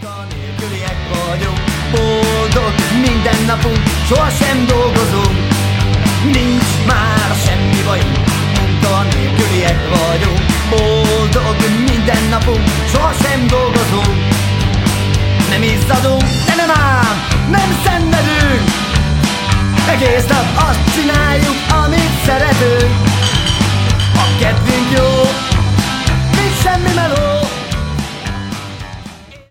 Munkanélküliek vagyunk, boldog minden napunk, sohasem dolgozunk, nincs már semmi bajunk. Munkanélküliek vagyunk, boldog minden napunk, sohasem dolgozunk, nem izzadunk, de nem ám, nem szenvedünk, egész nap azt csináljuk,